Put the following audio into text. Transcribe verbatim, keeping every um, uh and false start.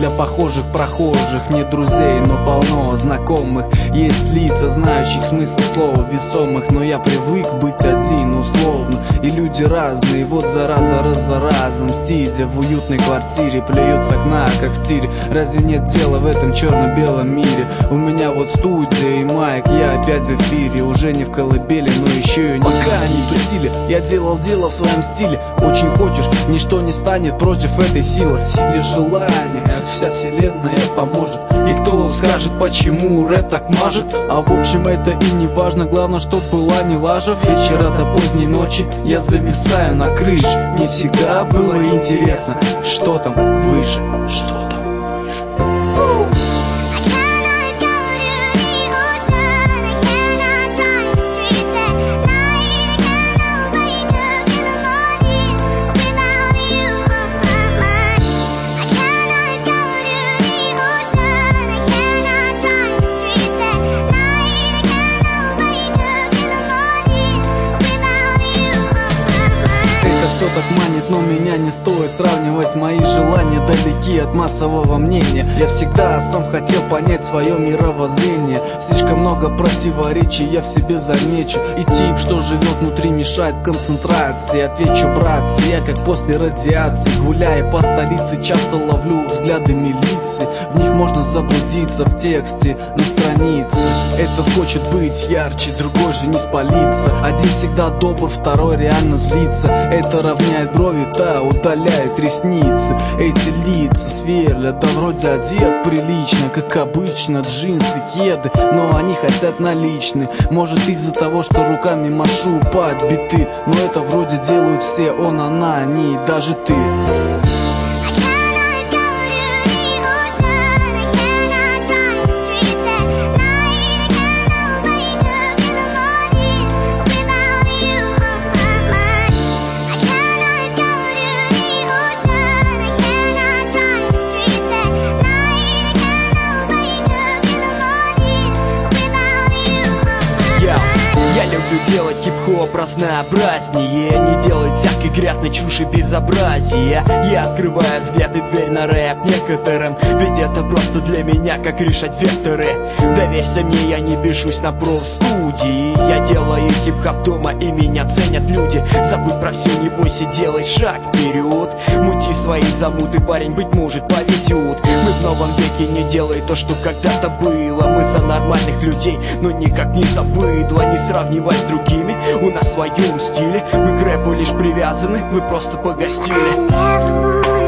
для похожих прохожих. Нет друзей, но полно знакомых. Есть лица, знающих смысл слова весомых. Но я привык быть один условно, и люди разные, вот зараза раз за разом. Сидя в уютной квартире, плюют с окна, как в тире. Разве нет дела в этом черно-белом мире? У меня вот студия и майк, я опять в эфире. Уже не в колыбели, но еще и не пока они тусили. Я делал дело в своем стиле. Очень хочешь, ничто не станет против этой силы. Силе желания вся вселенная поможет. И кто скажет, почему рэп так мажет? А в общем это и не важно, главное, чтоб была не лажа. С вечера до поздней ночи я зависаю на крыше. Мне всегда было интересно, что там выше, что там выше. Все так манит, но меня не стоит сравнивать. Мои желания далеки от массового мнения. Я всегда сам хотел понять свое мировоззрение. Слишком много противоречий я в себе замечу. И тип, что живет внутри, мешает концентрации. Отвечу, братцы, я как после радиации. Гуляя по столице, часто ловлю взгляды милиции. В них можно заблудиться в тексте на странице. Этот хочет быть ярче, другой же не спалится. Один всегда добр, второй реально злится. Это равняет брови, та удаляет ресницы. Эти лица сверлят, да вроде одет прилично, как обычно, джинсы, кеды, но они хотят наличные. Может из-за того, что руками машу под биты, но это вроде делают все, он, она, они, даже ты. Я люблю делать хип-хоп разнообразнее, не делать всякой грязной чуши безобразия. Я открываю взгляд и дверь на рэп некоторым, ведь это просто для меня как решать векторы. Доверься мне, я не бешусь на профстудии. Я делаю хип-хоп дома и меня ценят люди. Забудь про все, не бойся, делай шаг вперед. Мути свои замуты, парень, быть может повезет. Мы в новом веке, не делай то, что когда-то было. Мы за нормальных людей, но никак не за быдло. Не сравнивай с другими, у нас в своем стиле. Мы к рэпу лишь привязаны, вы просто погостили.